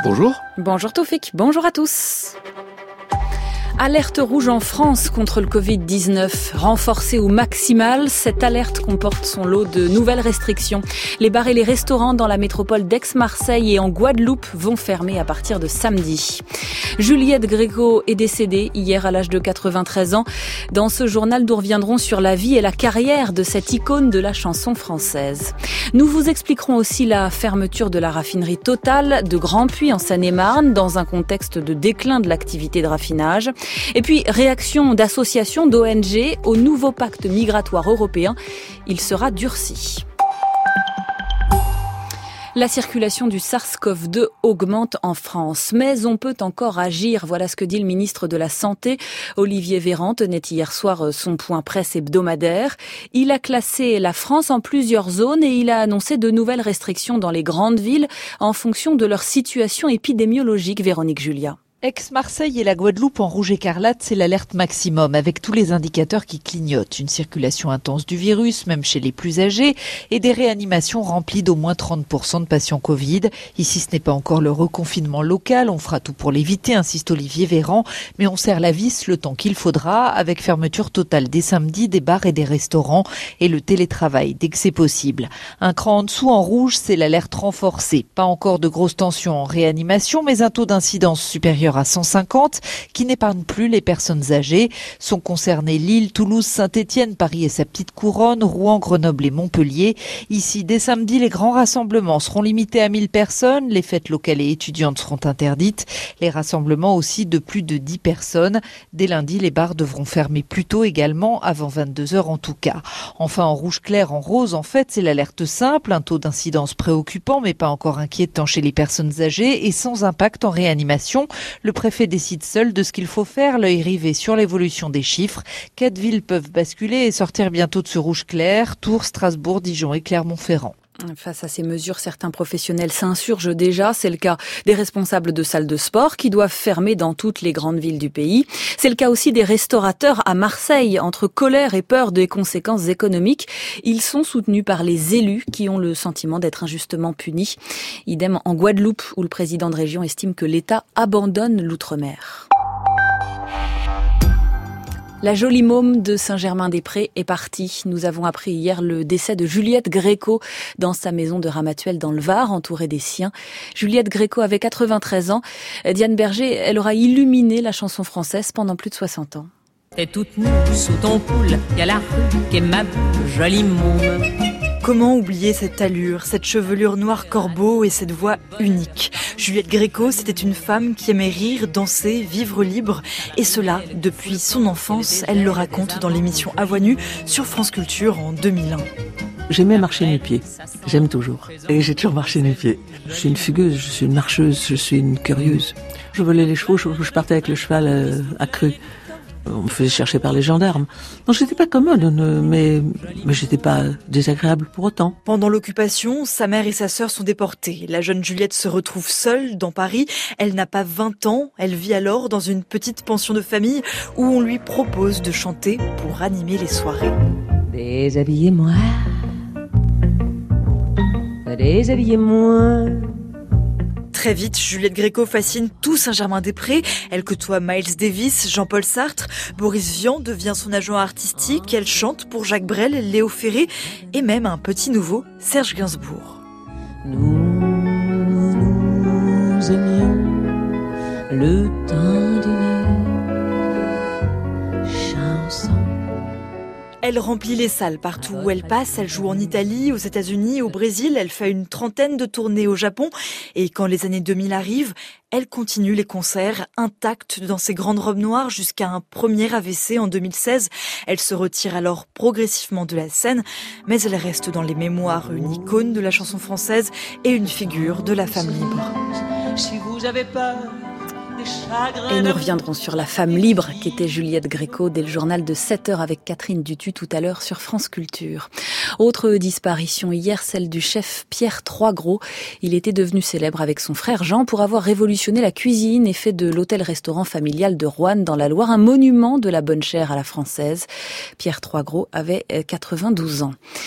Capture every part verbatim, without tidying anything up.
Bonjour. Bonjour Taufik, bonjour à tous. Alerte rouge en France contre le covid dix-neuf. Renforcée au maximal, cette alerte comporte son lot de nouvelles restrictions. Les bars et les restaurants dans la métropole d'Aix-Marseille et en Guadeloupe vont fermer à partir de samedi. Juliette Gréco est décédée hier à l'âge de quatre-vingt-treize ans. Dans ce journal, nous reviendrons sur la vie et la carrière de cette icône de la chanson française. Nous vous expliquerons aussi la fermeture de la raffinerie Total de Grand-Puy en Seine-et-Marne dans un contexte de déclin de l'activité de raffinage. Et puis, réaction d'associations, d'O N G au nouveau pacte migratoire européen. Il sera durci. La circulation du SARS-CoV deux augmente en France, mais on peut encore agir. Voilà ce que dit le ministre de la Santé. Olivier Véran tenait hier soir son point presse hebdomadaire. Il a classé la France en plusieurs zones et il a annoncé de nouvelles restrictions dans les grandes villes en fonction de leur situation épidémiologique. Véronique Julia. Aix-Marseille et la Guadeloupe en rouge écarlate, c'est l'alerte maximum avec tous les indicateurs qui clignotent. Une circulation intense du virus, même chez les plus âgés, et des réanimations remplies d'au moins trente pour cent de patients Covid. Ici, ce n'est pas encore le reconfinement local, on fera tout pour l'éviter, insiste Olivier Véran, mais on serre la vis le temps qu'il faudra, avec fermeture totale dès samedi des bars et des restaurants et le télétravail dès que c'est possible. Un cran en dessous en rouge, c'est l'alerte renforcée. Pas encore de grosses tensions en réanimation, mais un taux d'incidence supérieur à cent cinquante, qui n'épargne plus les personnes âgées. Sont concernés Lille, Toulouse, Saint-Étienne, Paris et sa petite couronne, Rouen, Grenoble et Montpellier. Ici, dès samedi, les grands rassemblements seront limités à mille personnes. Les fêtes locales et étudiantes seront interdites. Les rassemblements aussi de plus de dix personnes. Dès lundi, les bars devront fermer plus tôt également, avant vingt-deux heures en tout cas. Enfin, en rouge clair, en rose, en fait, c'est l'alerte simple. Un taux d'incidence préoccupant, mais pas encore inquiétant chez les personnes âgées et sans impact en réanimation. Le préfet décide seul de ce qu'il faut faire, l'œil rivé sur l'évolution des chiffres. Quatre villes peuvent basculer et sortir bientôt de ce rouge clair, Tours, Strasbourg, Dijon et Clermont-Ferrand. Face à ces mesures, certains professionnels s'insurgent déjà. C'est le cas des responsables de salles de sport qui doivent fermer dans toutes les grandes villes du pays. C'est le cas aussi des restaurateurs à Marseille. Entre colère et peur des conséquences économiques, ils sont soutenus par les élus qui ont le sentiment d'être injustement punis. Idem en Guadeloupe, où le président de région estime que l'État abandonne l'outre-mer. La jolie môme de Saint-Germain-des-Prés est partie. Nous avons appris hier le décès de Juliette Gréco dans sa maison de Ramatuelle dans le Var, entourée des siens. Juliette Gréco avait quatre-vingt-treize ans. Diane Berger, elle aura illuminé la chanson française pendant plus de soixante ans. T'es toute nue sous ton poule, y'a la rue qui est ma jolie môme. Comment oublier cette allure, cette chevelure noire corbeau et cette voix unique. Juliette Gréco, c'était une femme qui aimait rire, danser, vivre libre. Et cela, depuis son enfance, elle le raconte dans l'émission À Voix Nue sur France Culture en deux mille un. J'aimais marcher nu-pieds. J'aime toujours. Et j'ai toujours marché nu-pieds. Je suis une fugueuse, je suis une marcheuse, je suis une curieuse. Je volais les chevaux, je partais avec le cheval euh, accru. On me faisait chercher par les gendarmes. Non, j'étais pas commode, mais, mais j'étais pas désagréable pour autant. Pendant l'occupation, sa mère et sa sœur sont déportées. La jeune Juliette se retrouve seule dans Paris. Elle n'a pas vingt ans. Elle vit alors dans une petite pension de famille où on lui propose de chanter pour animer les soirées. Déshabillez-moi, déshabillez-moi. Très vite, Juliette Gréco fascine tout Saint-Germain-des-Prés. Elle côtoie Miles Davis, Jean-Paul Sartre. Boris Vian devient son agent artistique. Elle chante pour Jacques Brel, Léo Ferré et même un petit nouveau, Serge Gainsbourg. Nous, nous aimions le temps d'une chanson. Elle remplit les salles partout où elle passe. Elle joue en Italie, aux États-Unis, au Brésil. Elle fait une trentaine de tournées au Japon. Et quand les années deux mille arrivent, elle continue les concerts intacts dans ses grandes robes noires jusqu'à un premier A V C en deux mille seize. Elle se retire alors progressivement de la scène, mais elle reste dans les mémoires une icône de la chanson française et une figure de la femme libre. Si vous avez peur, Et nous reviendrons sur la femme libre qu'était Juliette Gréco dès le journal de sept heures avec Catherine Dutu tout à l'heure sur France Culture. Autre disparition hier, celle du chef Pierre Troisgros. Il était devenu célèbre avec son frère Jean pour avoir révolutionné la cuisine et fait de l'hôtel-restaurant familial de Roanne dans la Loire un monument de la bonne chère à la française. Pierre Troisgros avait quatre-vingt-douze ans.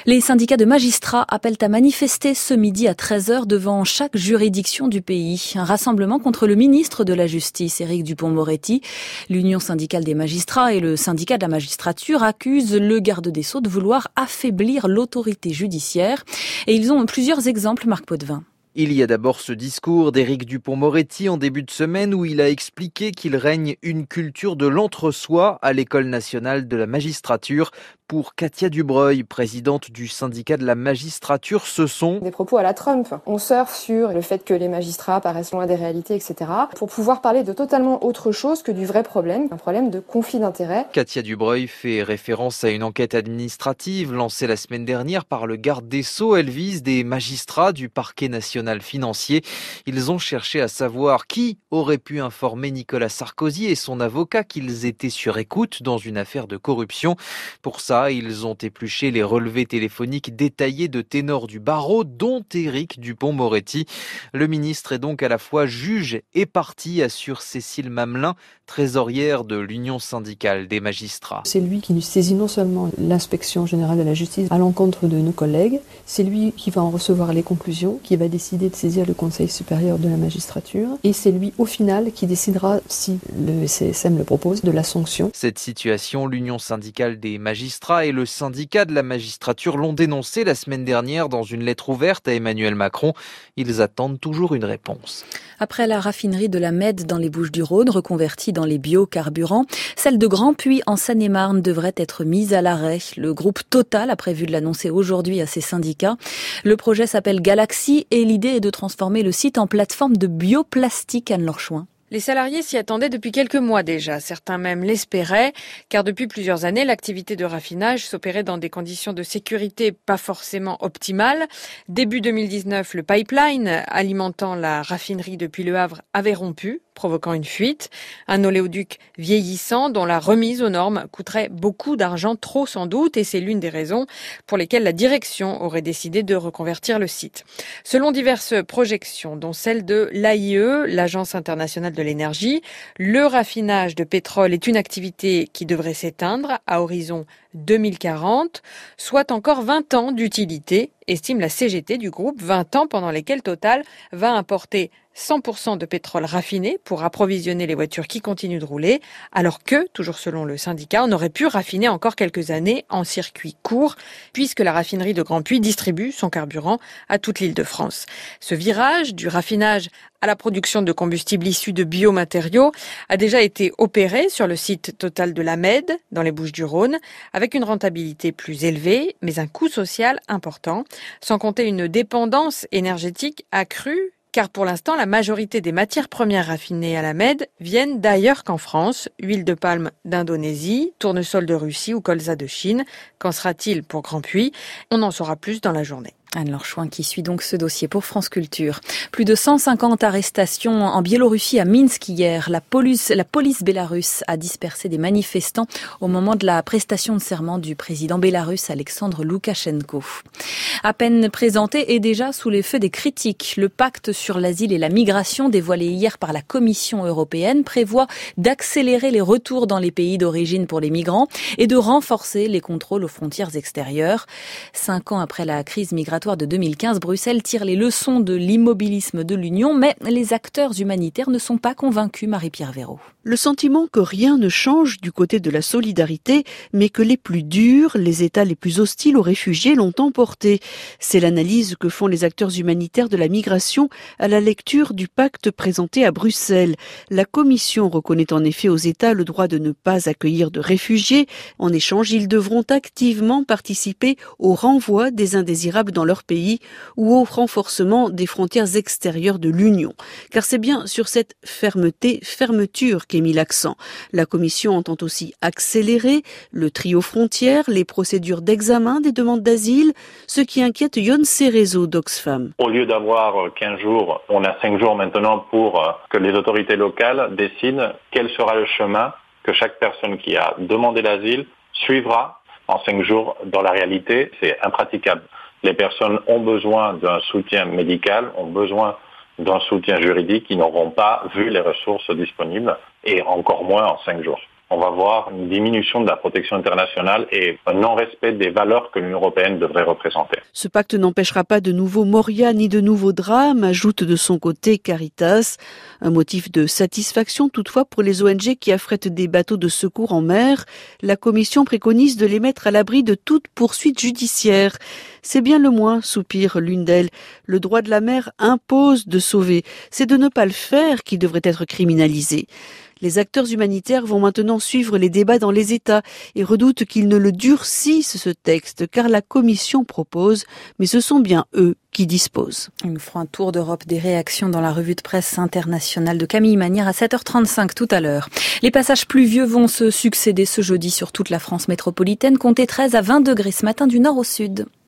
Les syndicats de magistrats appellent à manifester ce midi à treize heures devant chaque juridiction du pays. Un rassemblement contre le ministre de la Justice, Éric Dupond-Moretti. L'Union syndicale des magistrats et le syndicat de la magistrature accusent le garde des Sceaux de vouloir affaiblir l'autorité judiciaire. Et ils ont plusieurs exemples, Marc Potvin. Il y a d'abord ce discours d'Éric Dupond-Moretti en début de semaine où il a expliqué qu'il règne une culture de l'entre-soi à l'École nationale de la magistrature. Pour Katia Dubreuil, présidente du syndicat de la magistrature, ce sont des propos à la Trump. On surfe sur le fait que les magistrats paraissent loin des réalités, et cetera, pour pouvoir parler de totalement autre chose que du vrai problème, un problème de conflit d'intérêts. Katia Dubreuil fait référence à une enquête administrative lancée la semaine dernière par le garde des Sceaux. Elle vise des magistrats du parquet national financier. Ils ont cherché à savoir qui aurait pu informer Nicolas Sarkozy et son avocat qu'ils étaient sur écoute dans une affaire de corruption. Pour ça, ils ont épluché les relevés téléphoniques détaillés de ténors du barreau, dont Éric Dupond-Moretti. Le ministre est donc à la fois juge et partie, assure Cécile Mamelin, trésorière de l'Union syndicale des magistrats. C'est lui qui saisit non seulement l'inspection générale de la justice à l'encontre de nos collègues, c'est lui qui va en recevoir les conclusions, qui va décider de saisir le Conseil supérieur de la magistrature, et c'est lui au final qui décidera, si le C S M le propose, de la sanction. Cette situation, l'Union syndicale des magistrats et le syndicat de la magistrature l'ont dénoncé la semaine dernière dans une lettre ouverte à Emmanuel Macron. Ils attendent toujours une réponse. Après la raffinerie de la Mède dans les Bouches-du-Rhône, reconvertie dans les biocarburants, celle de Grandpuits en Seine-et-Marne devrait être mise à l'arrêt. Le groupe Total a prévu de l'annoncer aujourd'hui à ses syndicats. Le projet s'appelle Galaxy et l'idée est de transformer le site en plateforme de bioplastique. Anne-Laure Chouin. Les salariés s'y attendaient depuis quelques mois déjà, certains même l'espéraient, car depuis plusieurs années, l'activité de raffinage s'opérait dans des conditions de sécurité pas forcément optimales. Début deux mille dix-neuf, le pipeline alimentant la raffinerie depuis Le Havre avait rompu, provoquant une fuite. Un oléoduc vieillissant dont la remise aux normes coûterait beaucoup d'argent, trop sans doute, et c'est l'une des raisons pour lesquelles la direction aurait décidé de reconvertir le site. Selon diverses projections, dont celle de l'A I E, l'Agence internationale de l'énergie, le raffinage de pétrole est une activité qui devrait s'éteindre à horizon deux mille quarante, soit encore vingt ans d'utilité, estime la C G T du groupe, vingt ans pendant lesquels Total va importer cent pour cent de pétrole raffiné pour approvisionner les voitures qui continuent de rouler, alors que, toujours selon le syndicat, on aurait pu raffiner encore quelques années en circuit court, puisque la raffinerie de Grandpuits distribue son carburant à toute l'Île-de-France. Ce virage du raffinage à la production de combustibles issus de biomatériaux a déjà été opéré sur le site Total de la Mède, dans les Bouches-du-Rhône, avec une rentabilité plus élevée, mais un coût social important, sans compter une dépendance énergétique accrue, car pour l'instant, la majorité des matières premières raffinées à la Mède viennent d'ailleurs qu'en France. Huile de palme d'Indonésie, tournesol de Russie ou colza de Chine. Qu'en sera-t-il pour Grandpuits ? On en saura plus dans la journée. Anne-Laure Chouin qui suit donc ce dossier pour France Culture. Plus de cent cinquante arrestations en Biélorussie à Minsk hier. La police, la police bélarusse a dispersé des manifestants au moment de la prestation de serment du président bélarusse Alexandre Loukachenko. À peine présenté et déjà sous les feux des critiques, le pacte sur l'asile et la migration dévoilé hier par la Commission européenne prévoit d'accélérer les retours dans les pays d'origine pour les migrants et de renforcer les contrôles aux frontières extérieures. Cinq ans après la crise migratoire de deux mille quinze, Bruxelles tire les leçons de l'immobilisme de l'Union, mais les acteurs humanitaires ne sont pas convaincus, Marie-Pierre Véraud. Le sentiment que rien ne change du côté de la solidarité, mais que les plus durs, les États les plus hostiles aux réfugiés l'ont emporté. C'est l'analyse que font les acteurs humanitaires de la migration à la lecture du pacte présenté à Bruxelles. La Commission reconnaît en effet aux États le droit de ne pas accueillir de réfugiés. En échange, ils devront activement participer au renvoi des indésirables dans leur pays ou au renforcement des frontières extérieures de l'Union. Car c'est bien sur cette fermeté, fermeture qu'est mis l'accent. La Commission entend aussi accélérer le tri aux frontières, les procédures d'examen des demandes d'asile, ce qui inquiète Yon Cerezo d'Oxfam. Au lieu d'avoir quinze jours, on a cinq jours maintenant pour que les autorités locales décident quel sera le chemin que chaque personne qui a demandé l'asile suivra en cinq jours. Dans la réalité, c'est impraticable. Les personnes ont besoin d'un soutien médical, ont besoin d'un soutien juridique, qui n'auront pas vu les ressources disponibles, et encore moins en cinq jours. on va voir une diminution de la protection internationale et un non-respect des valeurs que l'Union européenne devrait représenter. Ce pacte n'empêchera pas de nouveaux Moria ni de nouveaux drames, ajoute de son côté Caritas. Un motif de satisfaction toutefois pour les O N G qui affrètent des bateaux de secours en mer. La Commission préconise de les mettre à l'abri de toute poursuite judiciaire. C'est bien le moins, soupire l'une d'elles. Le droit de la mer impose de sauver. C'est de ne pas le faire qui devrait être criminalisé. Les acteurs humanitaires vont maintenant suivre les débats dans les États et redoutent qu'ils ne le durcissent ce texte, car la Commission propose, mais ce sont bien eux qui disposent. Nous ferons un tour d'Europe des réactions dans la revue de presse internationale de Camille Manière à sept heures trente-cinq tout à l'heure. Les passages pluvieux vont se succéder ce jeudi sur toute la France métropolitaine, comptez treize à vingt degrés ce matin du nord au sud.